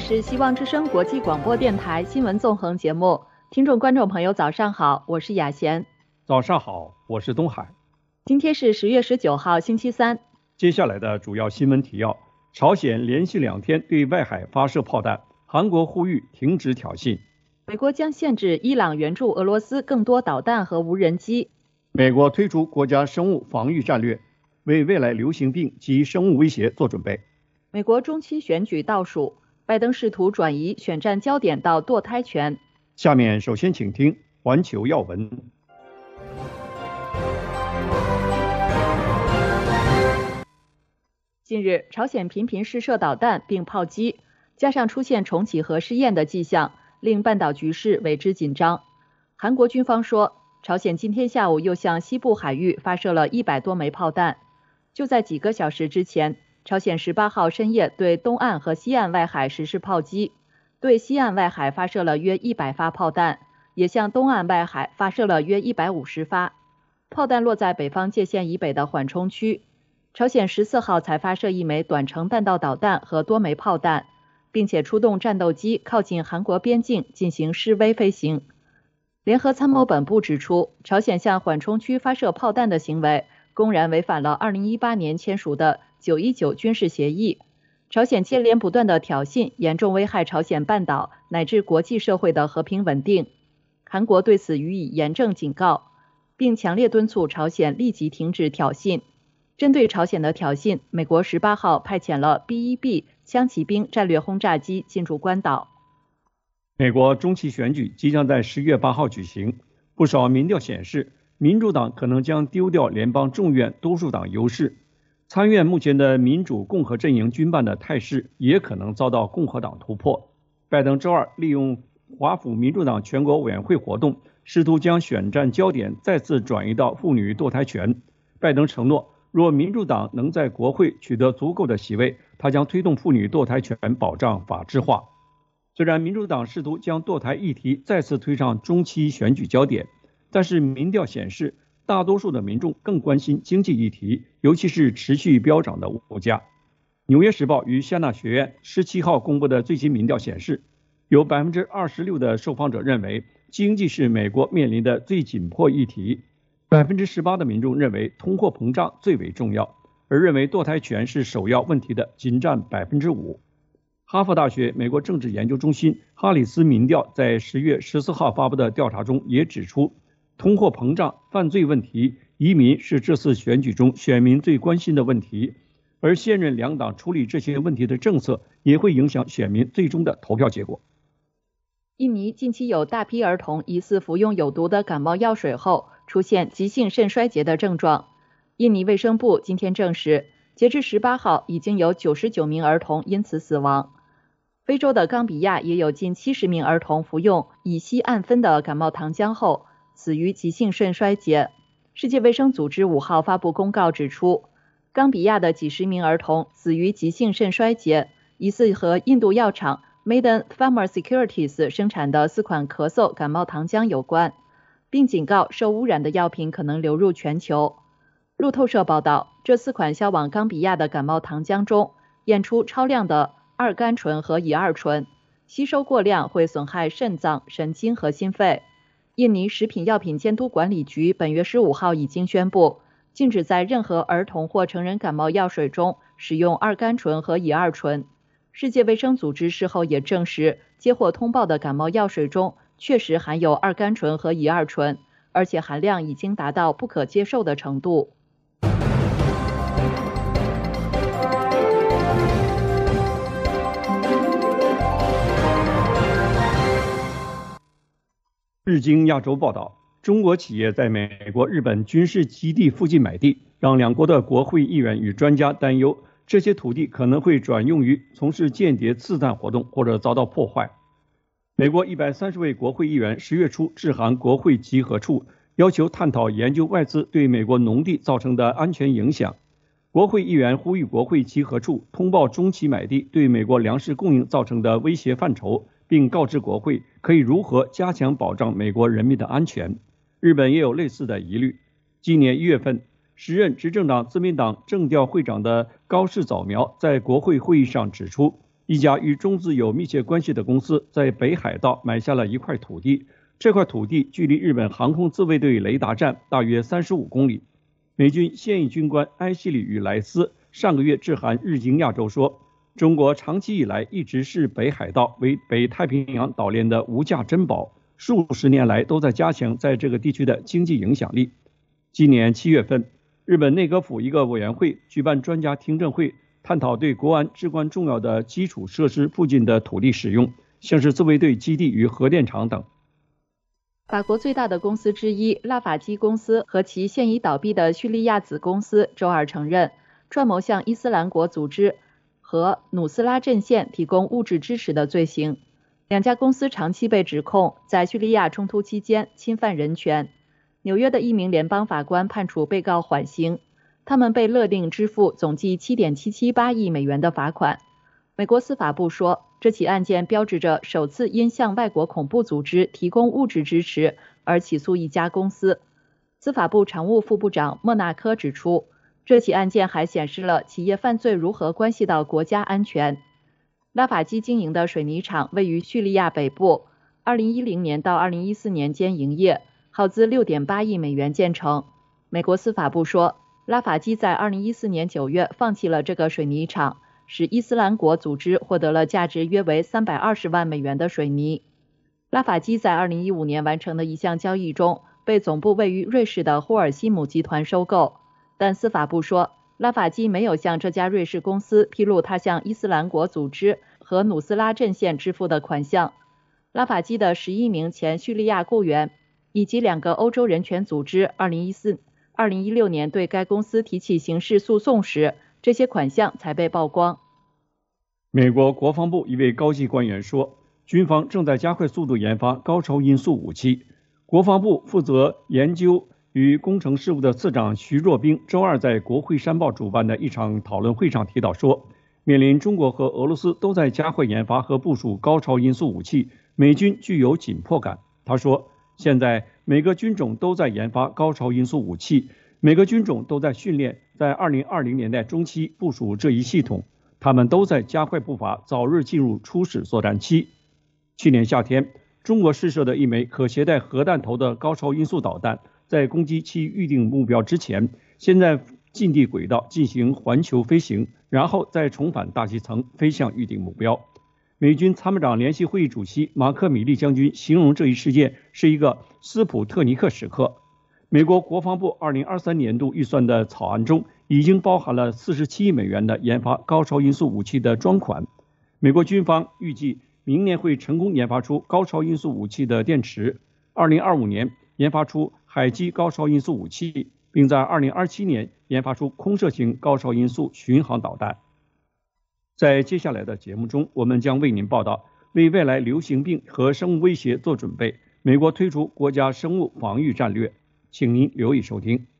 是希望之声国际广播电台新闻纵横节目，听众观众朋友早上好，我是雅贤。 早上好，我是东海。 今天是10月19号星期三。 接下来的主要新闻提要：朝鲜连续2天对外海发射炮弹，韩国呼吁停止挑衅。 美国将限制伊朗援助俄罗斯更多导弹和无人机。 美国推出国家生物防御战略，为未来流行病及生物威胁做准备。 美国中期选举倒数，拜登试图转移选战焦点到堕胎权。 下面首先请听环球要闻。 近日，朝鲜频频试射导弹并炮击，加上出现重启核试验的迹象，令半岛局势为之紧张。韩国军方说，朝鲜今天下午又向西部海域发射了100多枚炮弹。就在几个小时之前，朝鲜18号深夜对东岸和西岸外海实施炮击，对西岸外海发射了约100发炮弹，也向东岸外海发射了约150发。炮弹落在北方界线以北的缓冲区。朝鲜14号才发射1枚短程弹道导弹和多枚炮弹，并且出动战斗机靠近韩国边境进行示威飞行。联合参谋本部指出，朝鲜向缓冲区发射炮弹的行为公然违反了2018年签署的919军事协议。朝鲜接连不断的挑衅，严重危害朝鲜半岛乃至国际社会的和平稳定。韩国对此予以严正警告，并强烈敦促朝鲜立即停止挑衅。针对朝鲜的挑衅，美国18号派遣了 B-1B 枪骑兵战略轰炸机进驻关岛。 美国中期选举即将在10月8号举行，不少民调显示，民主党可能将丢掉联邦众院多数党优势。参院目前的民主共和阵营均拌的态势也可能遭到共和党突破。拜登周二利用华府民主党全国委员会活动，试图将选战焦点再次转移到妇女堕胎权。拜登承诺，若民主党能在国会取得足够的席位，他将推动妇女堕胎权保障法制化。虽然民主党试图将堕胎议题再次推上中期选举焦点，但是民调显示，大多数的民众更关心经济议题，尤其是持续飙涨的物价。纽约时报与谢纳学院17号公布的最新民调显示，有 26% 的受访者认为经济是美国面临的最紧迫议题， 18% 的民众认为通货膨胀最为重要，而认为堕胎权是首要问题的仅占 5%。 哈佛大学美国政治研究中心哈里斯民调在10月14号发布的调查中也指出，通货膨胀、犯罪问题、移民是这次选举中选民最关心的问题，而现任两党处理这些问题的政策也会影响选民最终的投票结果。 印尼近期有大批儿童疑似服用有毒的感冒药水后出现急性肾衰竭的症状。印尼卫生部今天证实，截至18号已经有99名儿童因此死亡。非洲的冈比亚也有近70名儿童服用乙酰氨酚的感冒糖浆后死于急性肾衰竭。世界卫生组织5号发布公告指出，冈比亚的几十名儿童死于急性肾衰竭，疑似和印度药厂 Maiden Pharmaceuticals 生产的4款咳嗽感冒糖浆有关，并警告受污染的药品可能流入全球。路透社报道，这4款销往冈比亚的感冒糖浆中验出超量的二甘醇和乙二醇，吸收过量会损害肾脏、神经和心肺。印尼食品药品监督管理局本月15号已经宣布，禁止在任何儿童或成人感冒药水中使用二甘醇和乙二醇。世界卫生组织事后也证实，接获通报的感冒药水中确实含有二甘醇和乙二醇，而且含量已经达到不可接受的程度。 日经亚洲报道，中国企业在美国、日本军事基地附近买地，让两国的国会议员与专家担忧，这些土地可能会转用于从事间谍刺探活动或者遭到破坏。美国130位国会议员10月初致函国会集合处，要求探讨研究外资对美国农地造成的安全影响。国会议员呼吁国会集合处通报中期买地对美国粮食供应造成的威胁范畴，并告知国会可以如何加强保障美国人民的安全。日本也有类似的疑虑。今年1月份，时任执政党自民党政调会长的高市早苗在国会会议上指出， 一家与中资有密切关系的公司在北海道买下了一块土地，这块土地距离日本航空自卫队雷达站大约35公里。美军现役军官埃西里与莱斯上个月致函日经亚洲说，中国长期以来一直视北海道为北太平洋岛链的无价珍宝，数十年来都在加强在这个地区的经济影响力。今年7月份，日本内阁府一个委员会举办专家听证会，探讨对国安至关重要的基础设施附近的土地使用，像是自卫队基地与核电厂等。 法国最大的公司之一拉法基公司和其现已倒闭的叙利亚子公司周二承认，串谋向伊斯兰国组织和努斯拉阵线提供物质支持的罪行。两家公司长期被指控在叙利亚冲突期间侵犯人权。纽约的一名联邦法官判处被告缓刑，他们被勒令支付总计7.778亿美元的罚款。美国司法部说，这起案件标志着首次因向外国恐怖组织提供物质支持而起诉一家公司。司法部常务副部长莫纳科指出，这起案件还显示了企业犯罪如何关系到国家安全。拉法基经营的水泥厂位于叙利亚北部，2010年到2014年间营业，耗资6.8亿美元建成。美国司法部说，拉法基在2014年9月放弃了这个水泥厂，使伊斯兰国组织获得了价值约为320万美元的水泥。拉法基在2015年完成的一项交易中，被总部位于瑞士的霍尔西姆集团收购，但司法部说，拉法基没有向这家瑞士公司披露他向伊斯兰国组织和努斯拉阵线支付的款项。拉法基的11名前叙利亚雇员以及2个欧洲人权组织2016年对该公司提起刑事诉讼时，这些款项才被曝光。 美国国防部一位高级官员说，军方正在加快速度研发高超音速武器。国防部负责研究与工程事务的次长徐若冰周二在国会山报主办的一场讨论会上提到说，面临中国和俄罗斯都在加快研发和部署高超音速武器，美军具有紧迫感。他说，现在每个军种都在研发高超音速武器，每个军种都在训练在2020年代中期部署这一系统，他们都在加快步伐，早日进入初始作战期。去年夏天，中国试射的一枚可携带核弹头的高超音速导弹，在攻击其预定目标之前，先在近地轨道进行环球飞行，然后再重返大气层飞向预定目标。美军参谋长联席会议主席马克·米利将军形容这一事件是一个斯普特尼克时刻。美国国防部2023年度预算的草案中已经包含了47亿美元的研发高超音速武器的专款。美国军方预计明年会成功研发出高超音速武器的电池，2025年研发出海基高超音速武器，并在2027年研发出空射型高超音速巡航导弹。在接下来的节目中，我们将为您报道，为未来流行病和生物威胁做准备，美国推出国家生物防御战略。请您留意收听。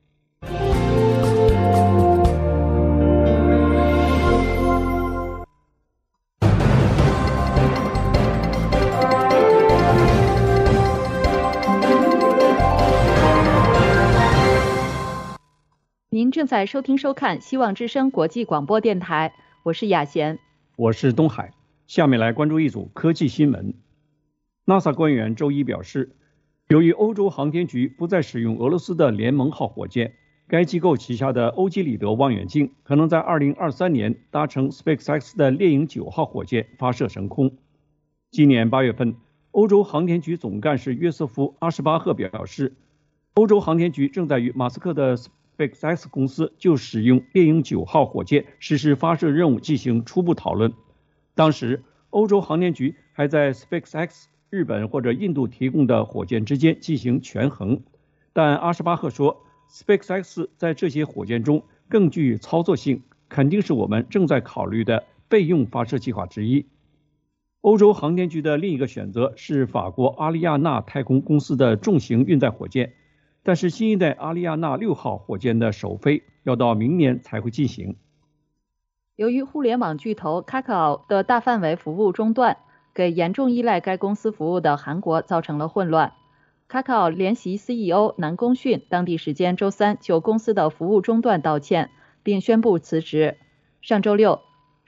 您正在收听收看希望之声国际广播电台，我是雅贤， 我是东海。下面来关注一组科技新闻。NASA 官员周一表示，由于欧洲航天局不再使用俄罗斯的联盟号火箭，该机构旗下的欧几里得望远镜可能在2023年搭乘 SpaceX 的猎鹰9号火箭发射升空。今年8月份，欧洲航天局总干事约瑟夫·阿什巴赫表示，欧洲航天局正在与马斯克的 SpaceX 公司就使用猎鹰9号火箭实施发射任务进行初步讨论。当时，欧洲航天局还在 SpaceX日本或者印度提供的火箭之间进行权衡，但阿什巴赫说 SpaceX 在这些火箭中更具操作性，肯定是我们正在考虑的备用发射计划之一。欧洲航天局的另一个选择是法国阿利亚纳太空公司的重型运载火箭，但是新一代阿利亚纳6号火箭的首飞要到明年才会进行。 由于互联网巨头 Kakao 的大范围服务中断，给严重依赖该公司服务的韩国造成了混乱。Kakao 联席 CEO 南宫迅当地时间周三就公司的服务中断道歉，并宣布辞职。上周六，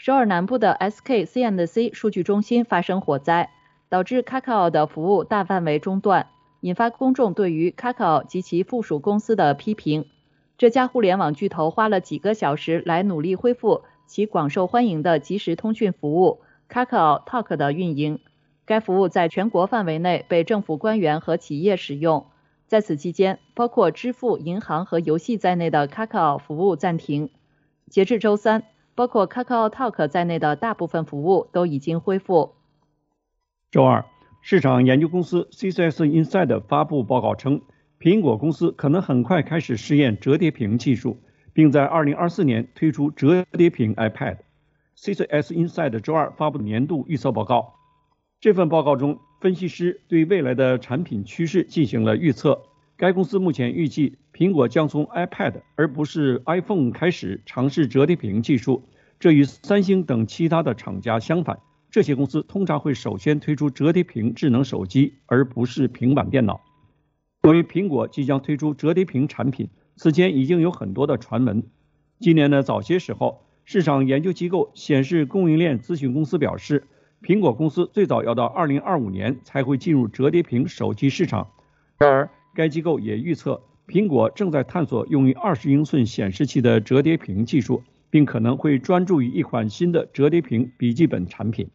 首尔南部的 SK C&C 数据中心发生火灾，导致 Kakao 的服务大范围中断，引发公众对于 Kakao 及其附属公司的批评。这家互联网巨头花了几个小时来努力恢复其广受欢迎的即时通讯服务 Kakao Talk 的运营。该服务在全国范围内被政府官员和企业使用。在此期间，包括支付、银行和游戏在内的 Kakao 服务暂停。截至周三，包括 Kakao Talk 在内的大部分服务都已经恢复。 周二，市场研究公司 CCS Insight 发布报告称，苹果公司可能很快开始试验折叠屏技术，并在2024年推出折叠屏 iPad。CCS Insight 周二发布年度预测报告。这份报告中，分析师对未来的产品趋势进行了预测。该公司目前预计，苹果将从 iPad 而不是 iPhone 开始尝试折叠屏技术，这与三星等其他的厂家相反。这些公司通常会首先推出折叠屏智能手机，而不是平板电脑。关于苹果即将推出折叠屏产品，此前已经有很多的传闻。今年的早些时候，市场研究机构显示供应链咨询公司表示，苹果公司最早要到2025年才会进入折叠屏手机市场。然而，该机构也预测，苹果正在探索用于20英寸显示器的折叠屏技术，并可能会专注于一款新的折叠屏笔记本产品。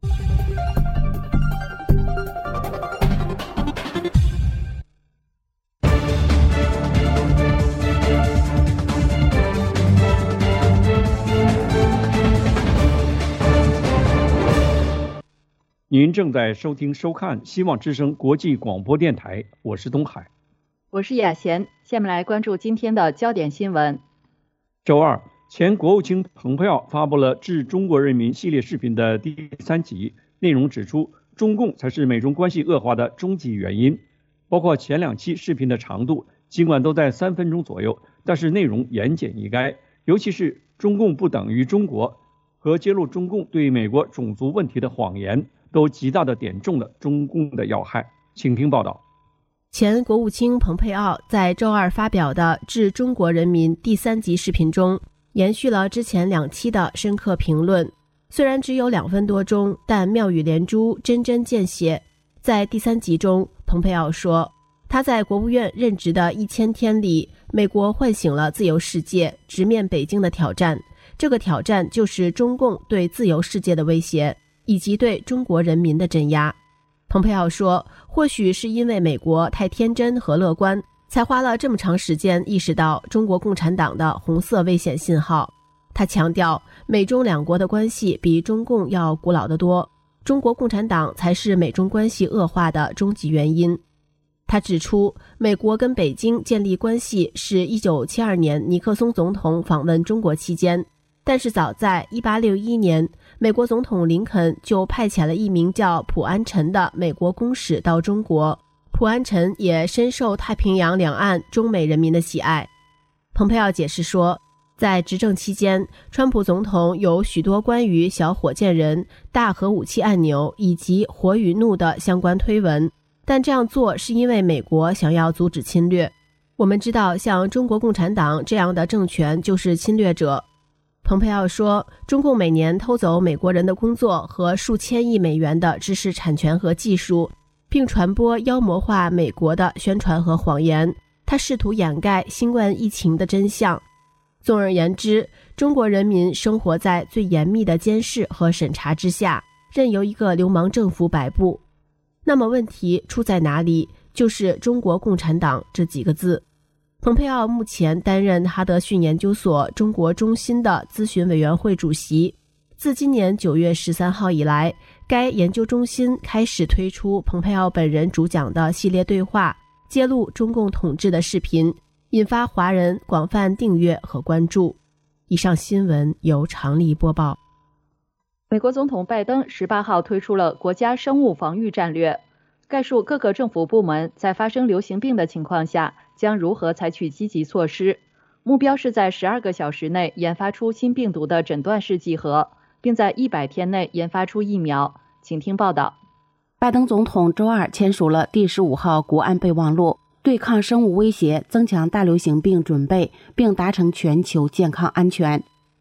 您正在收听收看希望之声国际广播电台，我是东海， 我是雅贤。下面来关注今天的焦点新闻。 周二，前国务卿蓬佩奥发布了致中国人民系列视频的第3集，内容指出中共才是美中关系恶化的终极原因。包括前2期视频的长度，尽管都在3分钟左右，但是内容言简意赅，尤其是中共不等于中国和揭露中共对美国种族问题的谎言，都极大地点中了中共的要害。请听报道。 前国务卿蓬佩奥在周二发表的致中国人民第3集视频中，延续了之前2期的深刻评论。虽然只有2分多钟，但妙语连珠，针针见血。在第3集中，蓬佩奥说，他在国务院任职的1000天里，美国唤醒了自由世界，直面北京的挑战。这个挑战就是中共对自由世界的威胁，以及对中国人民的镇压。蓬佩奥说，或许是因为美国太天真和乐观，才花了这么长时间意识到中国共产党的红色危险信号。他强调，美中2国的关系比中共要古老得多，中国共产党才是美中关系恶化的终极原因。他指出，美国跟北京建立关系是1972年尼克松总统访问中国期间，但是早在1861年，美国总统林肯就派遣了一名叫普安臣的美国公使到中国。普安臣也深受太平洋两岸中美人民的喜爱。蓬佩奥解释说，在执政期间，川普总统有许多关于小火箭人、大核武器按钮以及火与怒的相关推文，但这样做是因为美国想要阻止侵略。我们知道，像中国共产党这样的政权就是侵略者。蓬佩奥说，中共每年偷走美国人的工作和数千亿美元的知识产权和技术，并传播妖魔化美国的宣传和谎言。他试图掩盖新冠疫情的真相。总而言之，中国人民生活在最严密的监视和审查之下，任由一个流氓政府摆布。那么问题出在哪里？就是中国共产党这几个字。蓬佩奥目前担任哈德逊研究所中国中心的咨询委员会主席。自今年9月13号以来，该研究中心开始推出蓬佩奥本人主讲的系列对话，揭露中共统治的视频，引发华人广泛订阅和关注。以上新闻由常丽播报。 美国总统拜登18号推出了国家生物防御战略，概述各个政府部门在发生流行病的情况下将如何采取积极措施。目标是在12个小时内研发出新病毒的诊断试剂盒，并在100天内研发出疫苗。请听报道。 拜登总统周二签署了第15号国安备忘录，对抗生物威胁、增强大流行病准备，并达成全球健康安全。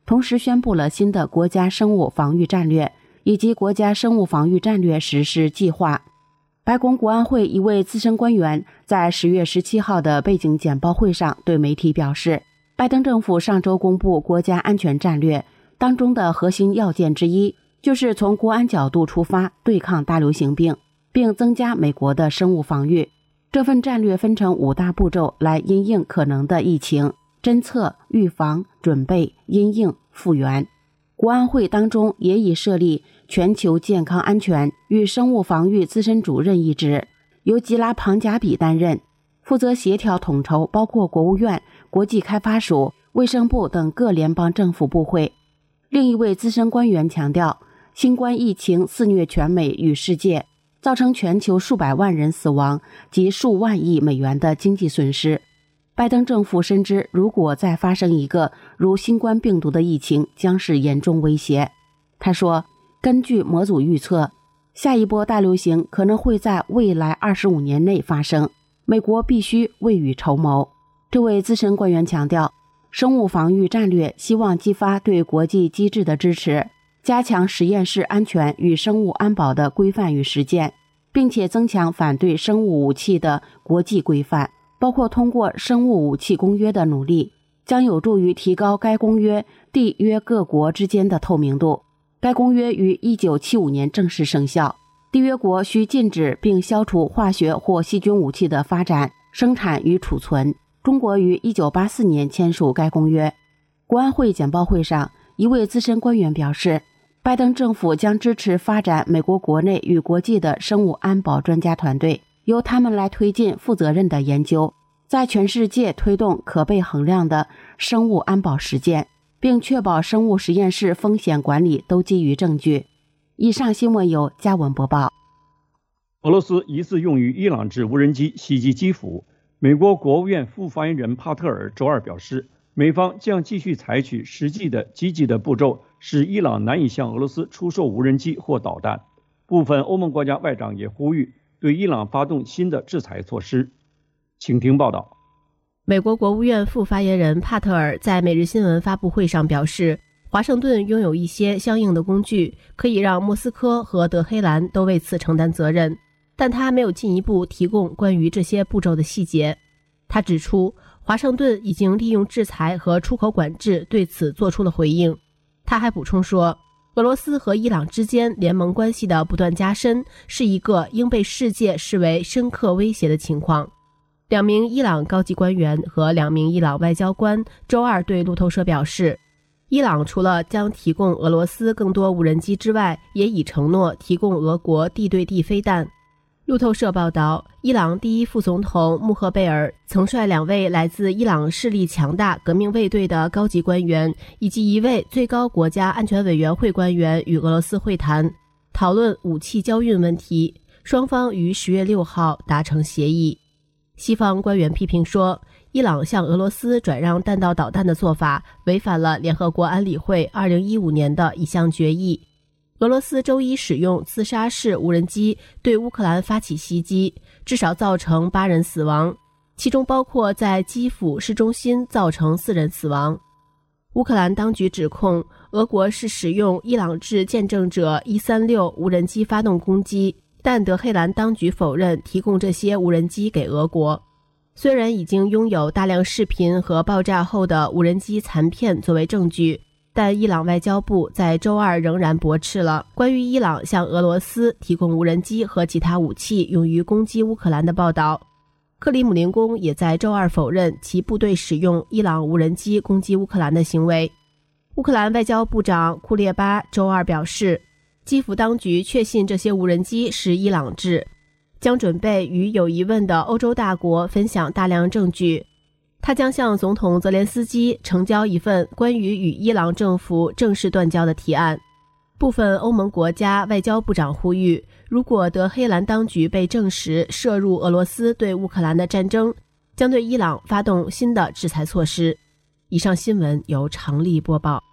同时宣布了新的国家生物防御战略以及国家生物防御战略实施计划。白宫国安会一位资深官员在10月17号的背景简报会上对媒体表示，拜登政府上周公布国家安全战略当中的核心要件之一，就是从国安角度出发对抗大流行病，并增加美国的生物防御。这份战略分成5大步骤来因应可能的疫情：侦测、预防、准备、因应、复原。国安会当中也已设立全球健康安全与生物防御资深主任一职，由吉拉庞加比担任，负责协调统筹包括国务院、国际开发署、卫生部等各联邦政府部会。另一位资深官员强调，新冠疫情肆虐全美与世界，造成全球数百万人死亡及数万亿美元的经济损失。拜登政府深知，如果再发生一个如新冠病毒的疫情，将是严重威胁。他说，根据模组预测，下一波大流行可能会在未来25年内发生，美国必须未雨绸缪。这位资深官员强调，生物防御战略希望激发对国际机制的支持，加强实验室安全与生物安保的规范与实践，并且增强反对生物武器的国际规范，包括通过生物武器公约的努力，将有助于提高该公约缔约各国之间的透明度。该公约于1975年正式生效，缔约国需禁止并消除化学或细菌武器的发展、生产与储存。中国于1984年签署该公约。国安会简报会上，一位资深官员表示，拜登政府将支持发展美国国内与国际的生物安保专家团队，由他们来推进负责任的研究，在全世界推动可被衡量的生物安保实践，并确保生物实验室风险管理都基于证据。以上新闻由嘉文播报。 俄罗斯疑似用于伊朗制无人机袭击基辅。美国国务院副发言人帕特尔周二表示，美方将继续采取实际的积极的步骤，使伊朗难以向俄罗斯出售无人机或导弹。部分欧盟国家外长也呼吁对伊朗发动新的制裁措施。请听报道。 美国国务院副发言人帕特尔在每日新闻发布会上表示，华盛顿拥有一些相应的工具，可以让莫斯科和德黑兰都为此承担责任，但他没有进一步提供关于这些步骤的细节。他指出，华盛顿已经利用制裁和出口管制对此做出了回应。他还补充说，俄罗斯和伊朗之间联盟关系的不断加深是一个应被世界视为深刻威胁的情况。2名伊朗高级官员和2名伊朗外交官周二对路透社表示，伊朗除了将提供俄罗斯更多无人机之外，也已承诺提供俄国地对地飞弹。路透社报道，伊朗第一副总统穆赫贝尔曾率2位来自伊朗势力强大革命卫队的高级官员以及1位最高国家安全委员会官员与俄罗斯会谈，讨论武器交运问题。双方于10月6号达成协议。西方官员批评说，伊朗向俄罗斯转让弹道导弹的做法违反了联合国安理会2015年的一项决议。俄罗斯周一使用自杀式无人机对乌克兰发起袭击，至少造成8人死亡，其中包括在基辅市中心造成4人死亡。乌克兰当局指控俄国是使用伊朗制见证者136无人机发动攻击，但德黑兰当局否认提供这些无人机给俄国。虽然已经拥有大量视频和爆炸后的无人机残片作为证据，但伊朗外交部在周二仍然驳斥了关于伊朗向俄罗斯提供无人机和其他武器用于攻击乌克兰的报道。克里姆林宫也在周二否认其部队使用伊朗无人机攻击乌克兰的行为。乌克兰外交部长库列巴周二表示，基辅当局确信这些无人机是伊朗制，将准备与有疑问的欧洲大国分享大量证据。他将向总统泽连斯基呈交一份关于与伊朗政府正式断交的提案。部分欧盟国家外交部长呼吁，如果德黑兰当局被证实涉入俄罗斯对乌克兰的战争，将对伊朗发动新的制裁措施。以上新闻由常丽播报。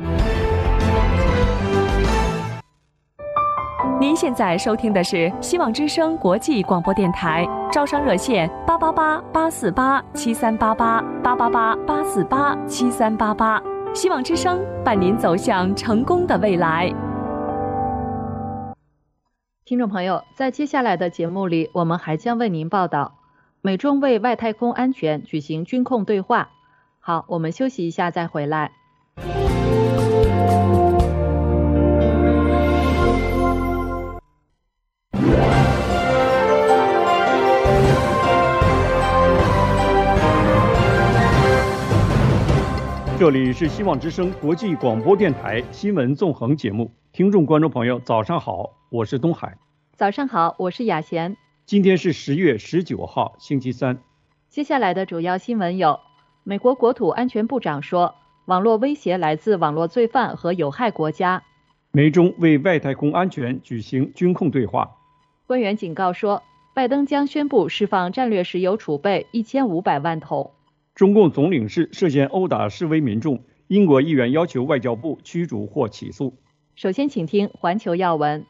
您现在收听的是希望之声国际广播电台，招商热线888-848-7388，888-848-7388。 希望之声伴您走向成功的未来。 听众朋友，在接下来的节目里，我们还将为您报道美中为外太空安全举行军控对话。好，我们休息一下再回来。 这里是希望之声国际广播电台新闻纵横节目，听众观众朋友早上好，我是东海。 早上好，我是雅贤。 今天是10月19号，星期三。 接下来的主要新闻有：美国国土安全部长说，网络威胁来自网络罪犯和有害国家； 美中为外太空安全举行军控对话； 官员警告说，拜登将宣布释放战略石油储备1500万桶； 中共总领事涉嫌殴打示威民众，英国议员要求外交部驱逐或起诉。 首先请听环球要闻。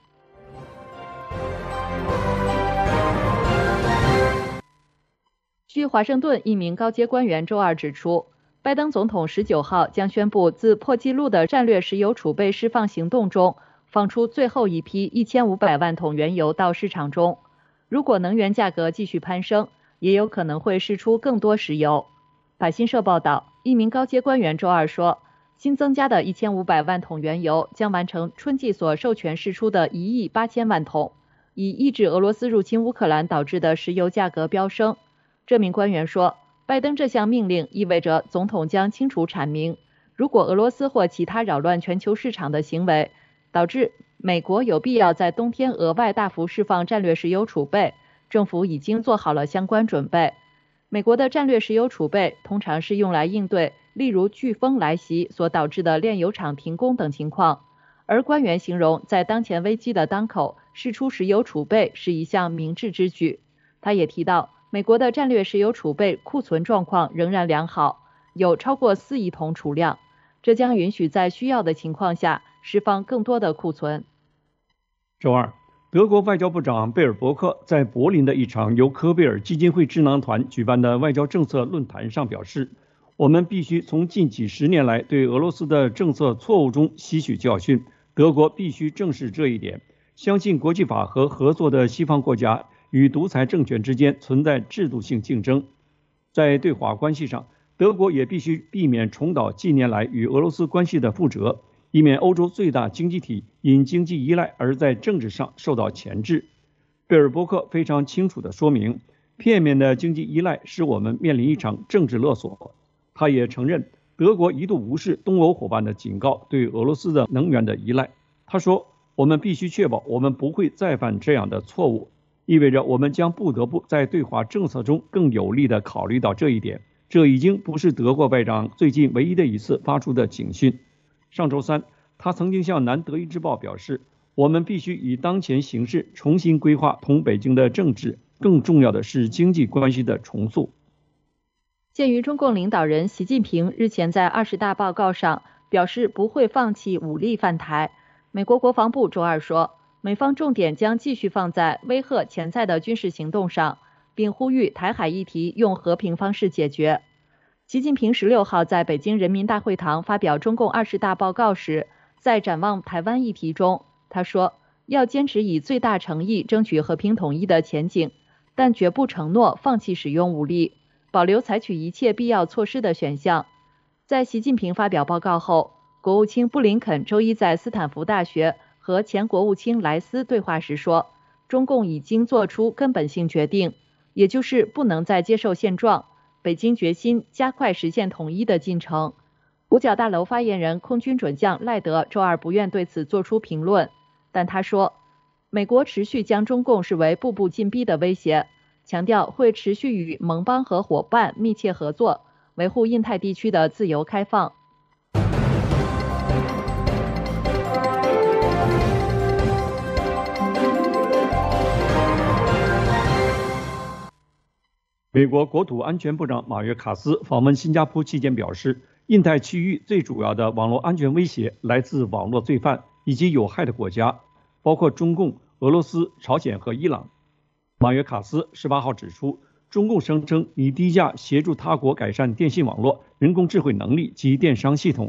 据华盛顿一名高阶官员周二指出，拜登总统19号将宣布自破纪录的战略石油储备释放行动中放出最后一批1500万桶原油到市场中。如果能源价格继续攀升，也有可能会释出更多石油。法新社报道，一名高阶官员周二说，新增加的1500万桶原油将完成春季所授权释出的1亿8000万桶，以抑制俄罗斯入侵乌克兰导致的石油价格飙升。这名官员说，拜登这项命令意味着总统将清楚阐明，如果俄罗斯或其他扰乱全球市场的行为导致美国有必要在冬天额外大幅释放战略石油储备，政府已经做好了相关准备。美国的战略石油储备通常是用来应对例如飓风来袭所导致的炼油厂停工等情况，而官员形容在当前危机的当口释出石油储备是一项明智之举。他也提到，美国的战略石油储备库存状况仍然良好，有超过4亿桶储量，这将允许在需要的情况下释放更多的库存。 周二，德国外交部长贝尔伯克在柏林的一场由科贝尔基金会智囊团举办的外交政策论坛上表示，我们必须从近几十年来对俄罗斯的政策错误中吸取教训，德国必须正视这一点，相信国际法和合作的西方国家与独裁政权之间存在制度性竞争。在对华关系上，德国也必须避免重蹈近年来与俄罗斯关系的覆辙，以免欧洲最大经济体因经济依赖而在政治上受到钳制。贝尔伯克非常清楚地说明，片面的经济依赖使我们面临一场政治勒索。他也承认，德国一度无视东欧伙伴的警告对俄罗斯的能源的依赖。他说，我们必须确保我们不会再犯这样的错误，意味着我们将不得不在对华政策中更有力地考虑到这一点。这已经不是德国外长最近唯一的一次发出的警讯。上周三，他曾经向南德意志报表示，我们必须以当前形势重新规划同北京的政治，更重要的是经济关系的重塑。 鉴于中共领导人习近平日前在20大报告上表示不会放弃武力犯台，美国国防部周二说，美方重点将继续放在威吓潜在的军事行动上，并呼吁台海议题用和平方式解决。习近平16号在北京人民大会堂发表中共20大报告时，在展望台湾议题中，他说，要坚持以最大诚意争取和平统一的前景，但绝不承诺放弃使用武力，保留采取一切必要措施的选项。在习近平发表报告后，国务卿布林肯周一在斯坦福大学和前国务卿莱斯对话时说，中共已经做出根本性决定，也就是不能再接受现状，北京决心加快实现统一的进程。五角大楼发言人空军准将赖德周二不愿对此做出评论，但他说，美国持续将中共视为步步紧逼的威胁，强调会持续与盟邦和伙伴密切合作，维护印太地区的自由开放。 美国国土安全部长马约卡斯访问新加坡期间表示，印太区域最主要的网络安全威胁来自网络罪犯以及有害的国家，包括中共、俄罗斯、朝鲜和伊朗。马约卡斯18号指出，中共声称以低价协助他国改善电信网络、人工智慧能力及电商系统，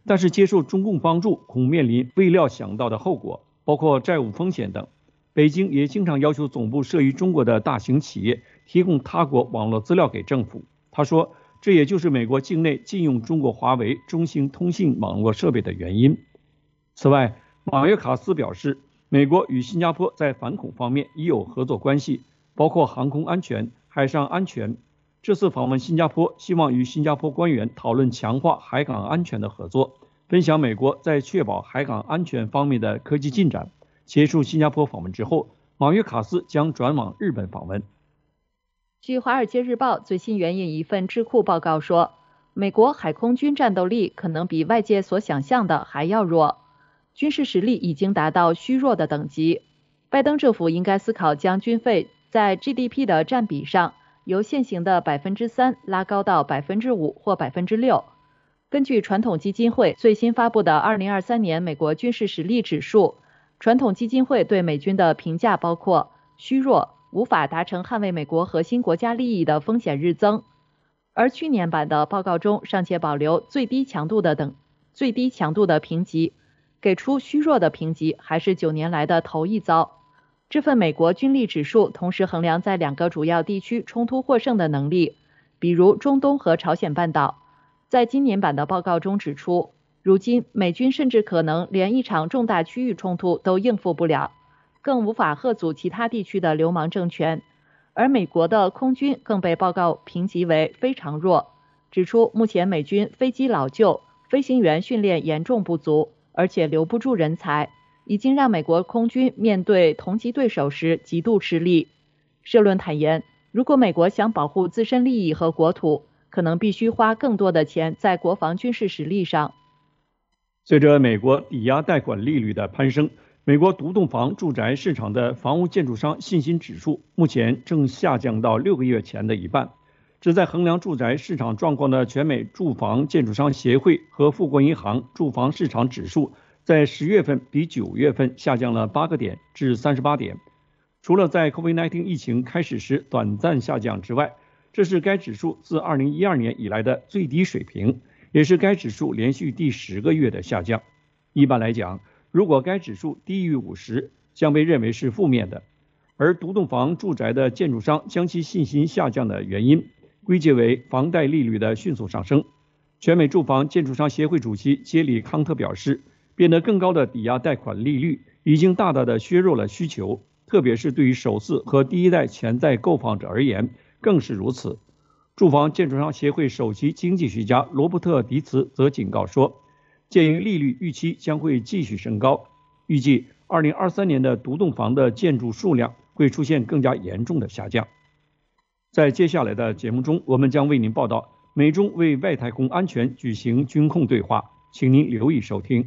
但是接受中共帮助恐面临未料想到的后果，包括债务风险等。北京也经常要求总部设于中国的大型企业提供他国网络资料给政府。他说，这也就是美国境内禁用中国华为、中兴通信网络设备的原因。此外，马约卡斯表示，美国与新加坡在反恐方面已有合作关系，包括航空安全、海上安全。这次访问新加坡，希望与新加坡官员讨论强化海港安全的合作，分享美国在确保海港安全方面的科技进展。结束新加坡访问之后，马约卡斯将转往日本访问。 据《华尔街日报》最新援引一份智库报告说，美国海空军战斗力可能比外界所想象的还要弱，军事实力已经达到虚弱的等级。拜登政府应该思考将军费在 GDP 的占比上由现行的 3% 拉高到 5% 或 6%。根据传统基金会最新发布的2023年美国军事实力指数，传统基金会对美军的评价包括虚弱，无法达成捍卫美国核心国家利益的风险日增。而去年版的报告中尚且保留最低强度的评级，给出虚弱的评级还是9年来的头一遭。这份美国军力指数同时衡量在2个主要地区冲突获胜的能力，比如中东和朝鲜半岛。在今年版的报告中指出，如今美军甚至可能连一场重大区域冲突都应付不了，更无法吓阻其他地区的流氓政权。而美国的空军更被报告评级为非常弱，指出目前美军飞机老旧，飞行员训练严重不足，而且留不住人才，已经让美国空军面对同级对手时极度吃力。社论坦言，如果美国想保护自身利益和国土，可能必须花更多的钱在国防军事实力上。 随着美国抵押贷款利率的攀升，美国独栋房住宅市场的房屋建筑商信心指数目前正下降到6个月前的一半。旨在衡量住宅市场状况的全美住房建筑商协会和富国银行住房市场指数在10月份比9月份下降了8个点至38点。除了在 COVID-19 疫情开始时短暂下降之外，这是该指数自2012年以来的最低水平，也是该指数连续第10个月的下降。一般来讲，如果该指数低于50，将被认为是负面的。而独栋房住宅的建筑商将其信心下降的原因归结为房贷利率的迅速上升。全美住房建筑商协会主席杰里康特表示，变得更高的抵押贷款利率已经大大的削弱了需求，特别是对于首次和第一代潜在购房者而言更是如此。住房建筑商协会首席经济学家罗伯特·迪茨则警告说，鉴于利率预期将会继续升高，预计2023年的独栋房的建筑数量会出现更加严重的下降。在接下来的节目中，我们将为您报道美中为外太空安全举行军控对话，请您留意收听。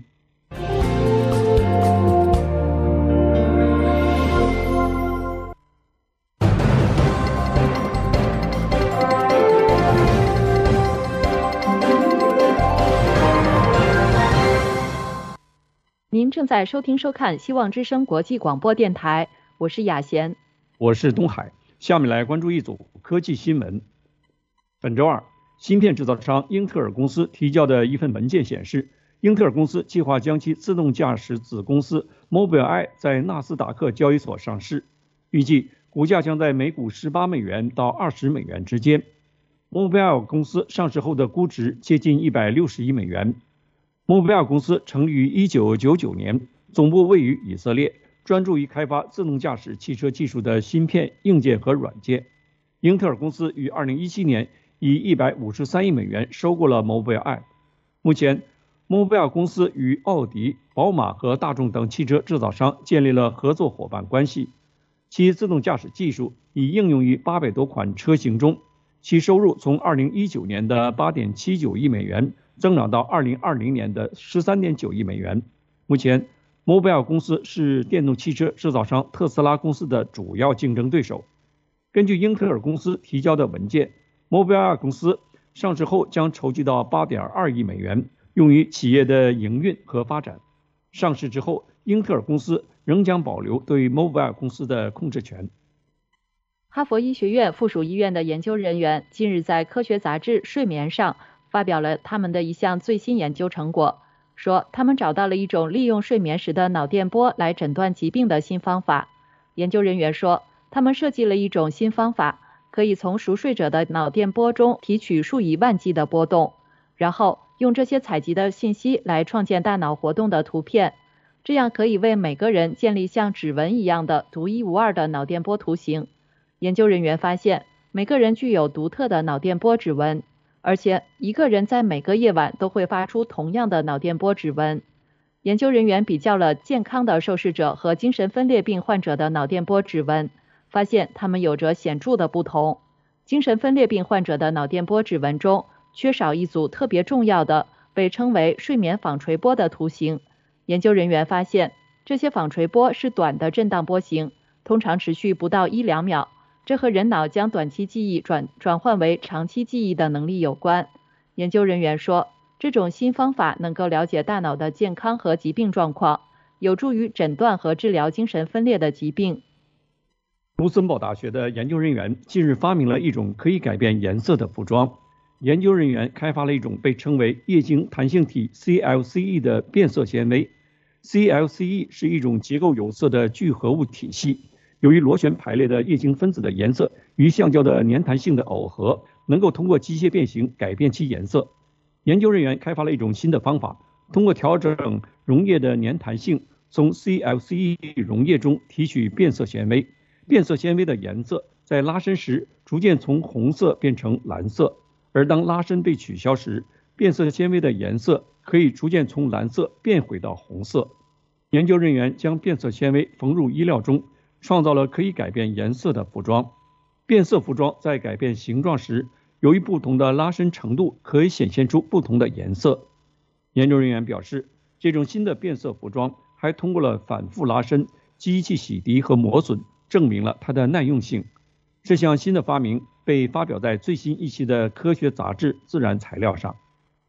您正在收听收看希望之声国际广播电台，我是雅贤， 我是东海。下面来关注一组科技新闻。本周二，芯片制造商英特尔公司提交的一份文件显示，英特尔公司计划将其自动驾驶子公司 Mobileye 在纳斯达克交易所上市，预计股价将在每股18美元到20美元之间。Mobileye 公司上市后的估值接近160亿美元。Mobileye 公司成立于1999年，总部位于以色列，专注于开发自动驾驶汽车技术的芯片、硬件和软件。英特尔公司于2017年以153亿美元收购了 Mobileye。目前 Mobileye 公司与奥迪、宝马和大众等汽车制造商建立了合作伙伴关系，其自动驾驶技术已应用于800多款车型中，其收入从2019年的8.79亿美元增长到2020年的13.9亿美元。目前 Mobileye 公司是电动汽车制造商特斯拉公司的主要竞争对手。根据英特尔公司提交的文件， Mobileye 公司上市后将筹集到8.2亿美元，用于企业的营运和发展。上市之后，英特尔公司仍将保留对 Mobileye 公司的控制权。 哈佛医学院附属医院的研究人员近日在科学杂志《睡眠》上发表了他们的一项最新研究成果， 说他们找到了一种利用睡眠时的脑电波来诊断疾病的新方法。研究人员说，他们设计了一种新方法，可以从熟睡者的脑电波中提取数以万计的波动，然后用这些采集的信息来创建大脑活动的图片，这样可以为每个人建立像指纹一样的独一无二的脑电波图形。研究人员发现，每个人具有独特的脑电波指纹，而且一个人在每个夜晚都会发出同样的脑电波指纹。研究人员比较了健康的受试者和精神分裂病患者的脑电波指纹，发现它们有着显著的不同。精神分裂病患者的脑电波指纹中缺少一组特别重要的被称为睡眠纺锤波的图形。研究人员发现，这些纺锤波是短的震荡波形，通常持续不到1-2秒，这和人脑将短期记忆转换为长期记忆的能力有关。研究人员说，这种新方法能够了解大脑的健康和疾病状况，有助于诊断和治疗精神分裂的疾病。 卢森堡大学的研究人员近日发明了一种可以改变颜色的服装。研究人员开发了一种被称为液晶弹性体 CLCE 的变色纤维。CLCE 是一种结构有色的聚合物体系，由于螺旋排列的液晶分子的颜色与橡胶的粘弹性的耦合，能够通过机械变形改变其颜色。研究人员开发了一种新的方法，通过调整溶液的粘弹性，从 CLCE 溶液中提取变色纤维。变色纤维的颜色在拉伸时逐渐从红色变成蓝色，而当拉伸被取消时，变色纤维的颜色可以逐渐从蓝色变回到红色。研究人员将变色纤维缝入衣料中，创造了可以改变颜色的服装。变色服装在改变形状时，由于不同的拉伸程度，可以显现出不同的颜色。研究人员表示，这种新的变色服装还通过了反复拉伸、机器洗涤和磨损，证明了它的耐用性。这项新的发明被发表在最新一期的科学杂志《自然材料》上。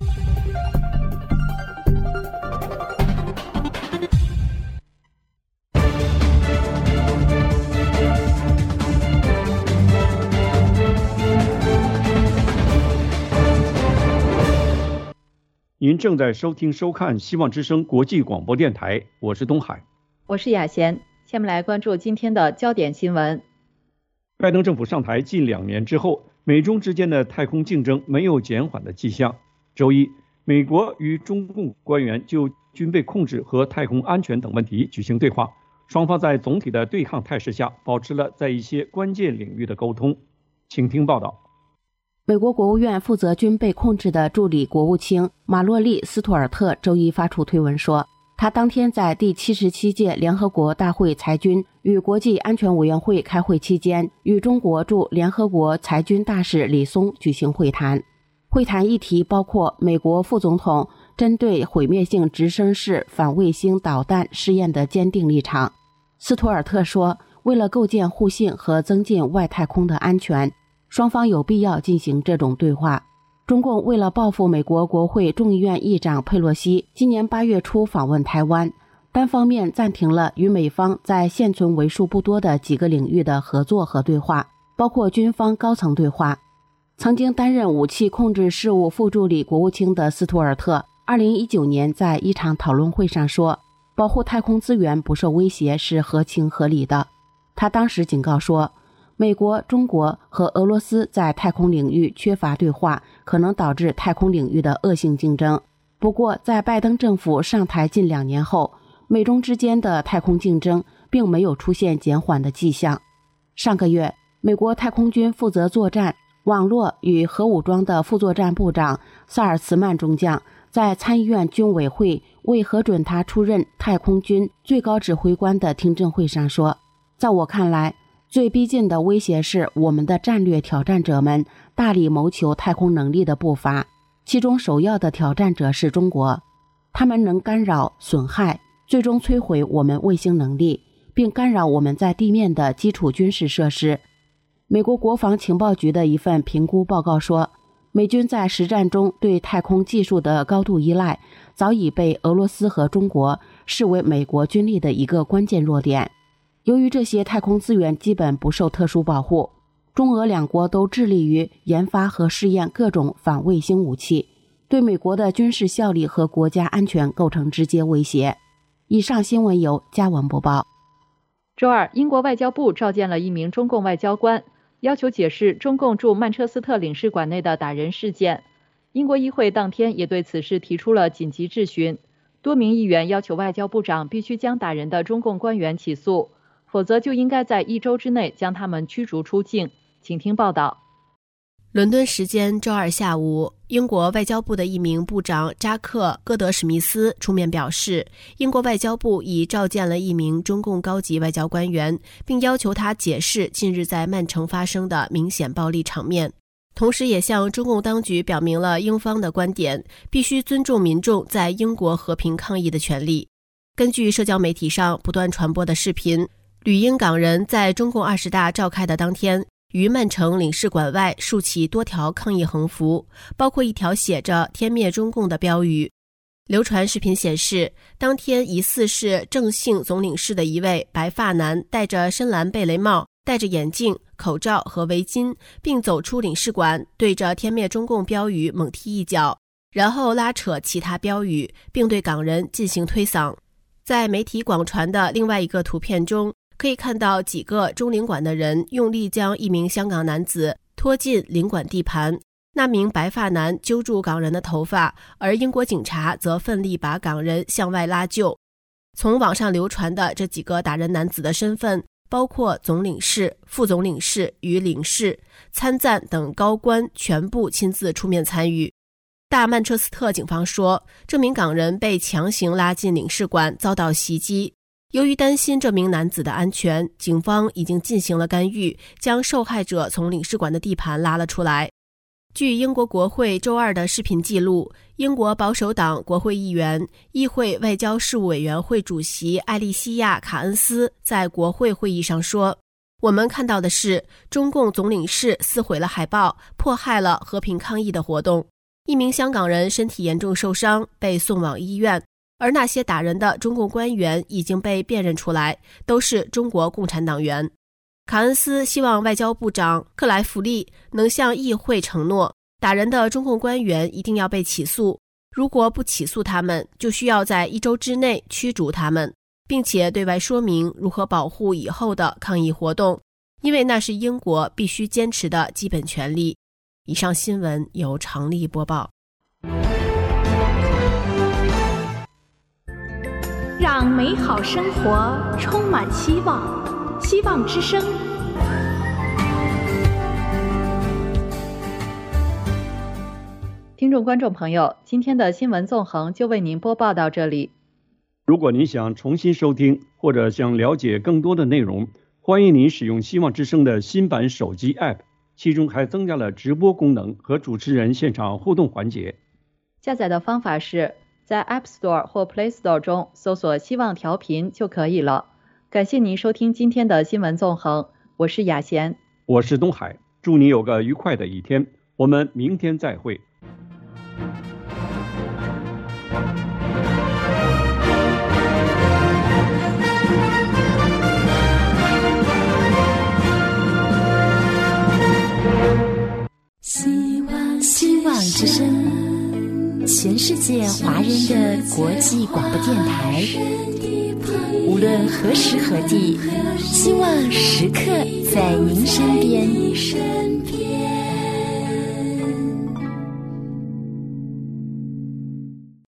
您正在收听收看希望之声国际广播电台，我是东海， 我是雅贤。下面来关注今天的焦点新闻。 拜登政府上台近2年之后，美中之间的太空竞争没有减缓的迹象。周一，美国与中共官员就军备控制和太空安全等问题举行对话，双方在总体的对抗态势下，保持了在一些关键领域的沟通。请听报道。 美国国务院负责军备控制的助理国务卿马洛丽·斯图尔特周一发出推文说，他当天在第77届联合国大会裁军与国际安全委员会开会期间，与中国驻联合国裁军大使李松举行会谈。会谈议题包括美国副总统针对毁灭性直升式反卫星导弹试验的坚定立场。斯图尔特说，为了构建互信和增进外太空的安全，双方有必要进行这种对话。中共为了报复美国国会众议院议长佩洛西今年8月初访问台湾，单方面暂停了与美方在现存为数不多的几个领域的合作和对话，包括军方高层对话。曾经担任武器控制事务副助理国务卿的斯图尔特2019年在一场讨论会上说，保护太空资源不受威胁是合情合理的。他当时警告说，美国、中国和俄罗斯在太空领域缺乏对话，可能导致太空领域的恶性竞争。不过，在拜登政府上台近2年后，美中之间的太空竞争并没有出现减缓的迹象。上个月，美国太空军负责作战、网络与核武装的副作战部长萨尔茨曼中将在参议院军委会为核准他出任太空军最高指挥官的听证会上说，在我看来，最逼近的威胁是我们的战略挑战者们大力谋求太空能力的步伐，其中首要的挑战者是中国。他们能干扰、损害，最终摧毁我们卫星能力，并干扰我们在地面的基础军事设施。美国国防情报局的一份评估报告说，美军在实战中对太空技术的高度依赖，早已被俄罗斯和中国视为美国军力的一个关键弱点。由于这些太空资源基本不受特殊保护，中俄两国都致力于研发和试验各种反卫星武器。 对美国的军事效力和国家安全构成直接威胁。以上新闻由嘉文播报。 周二，英国外交部召见了一名中共外交官，要求解释中共驻曼彻斯特领事馆内的打人事件。英国议会当天也对此事提出了紧急质询，多名议员要求外交部长必须将打人的中共官员起诉，否则就应该在1周之内将他们驱逐出境。请听报道。 伦敦时间周二下午，英国外交部的一名部长扎克·戈德史密斯出面表示，英国外交部已召见了一名中共高级外交官员，并要求他解释近日在曼城发生的明显暴力场面，同时也向中共当局表明了英方的观点，必须尊重民众在英国和平抗议的权利。根据社交媒体上不断传播的视频，旅英港人在中共20大召开的当天，于曼城领事馆外竖起多条抗议横幅，包括一条写着"天灭中共"的标语。流传视频显示，当天疑似是郑姓总领事的一位白发男，戴着深蓝贝雷帽，戴着眼镜、口罩和围巾，并走出领事馆，对着"天灭中共"标语猛踢一脚，然后拉扯其他标语，并对港人进行推搡。在媒体广传的另外一个图片中，可以看到几个中领馆的人用力将一名香港男子拖进领馆地盘，那名白发男揪住港人的头发，而英国警察则奋力把港人向外拉救。从网上流传的这几个打人男子的身份包括总领事、副总领事与领事、参赞等高官全部亲自出面参与。大曼彻斯特警方说，这名港人被强行拉进领事馆，遭到袭击。由于担心这名男子的安全，警方已经进行了干预，将受害者从领事馆的地盘拉了出来。据英国国会周二的视频记录，英国保守党国会议员、议会外交事务委员会主席艾莉西亚·卡恩斯在国会会议上说，我们看到的是中共总领事撕毁了海报，迫害了和平抗议的活动。一名香港人身体严重受伤，被送往医院，而那些打人的中共官员已经被辨认出来，都是中国共产党员。卡恩斯希望外交部长克莱弗利能向议会承诺，打人的中共官员一定要被起诉，如果不起诉他们，就需要在1周之内驱逐他们，并且对外说明如何保护以后的抗议活动，因为那是英国必须坚持的基本权利。以上新闻由常丽播报。 让美好生活充满希望，希望之声。 听众观众朋友，今天的新闻纵横就为您播报到这里。 如果您想重新收听或者想了解更多的内容，欢迎您使用希望之声的新版手机 App， 其中还增加了直播功能和主持人现场互动环节。 下载的方法是在 App Store 或 Play Store 中搜索希望调频就可以了。感谢您收听今天的新闻纵横，我是雅贤， 我是东海，祝你有个愉快的一天，我们明天再会。 希望之声，全世界华人的国际广播电台，无论何时何地，希望时刻在您身边。